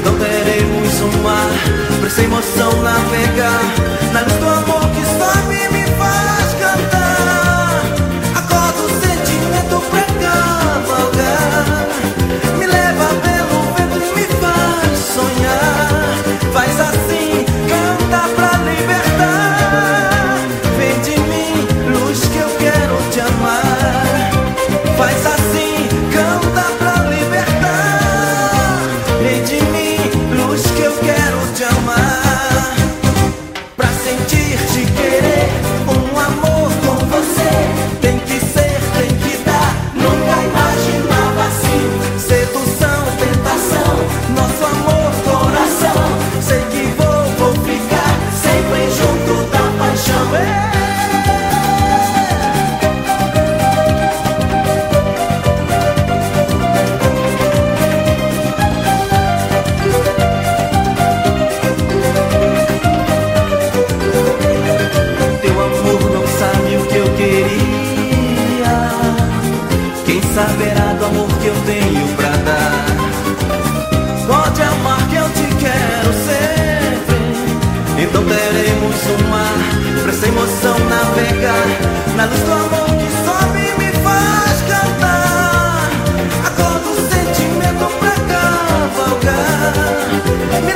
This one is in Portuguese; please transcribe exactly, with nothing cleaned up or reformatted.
Então teremos um mar pra essa emoção navegar na luz do amor que sobe e me faz cantar. Acorda o sentimento pra cavalgar, me leva pelo vento e me faz sonhar. Faz assim, canta pra libertar. Vem de mim, luz que eu quero te amar. Faz assim, canta pra libertar. Vem de mim, luz que eu quero te amar. Pra sentir, te querer, um amor com você. Tem que ser, tem que dar, nunca imaginava assim. Sedução, tentação, nosso amor, coração. Sei que vou, vou ficar sempre junto da paixão. Ei! Saberá do amor que eu tenho pra dar. Pode amar que eu te quero sempre. Então teremos um mar pra essa emoção navegar na luz do amor que sobe e me faz cantar. Acorda o sentimento pra cavalgar, me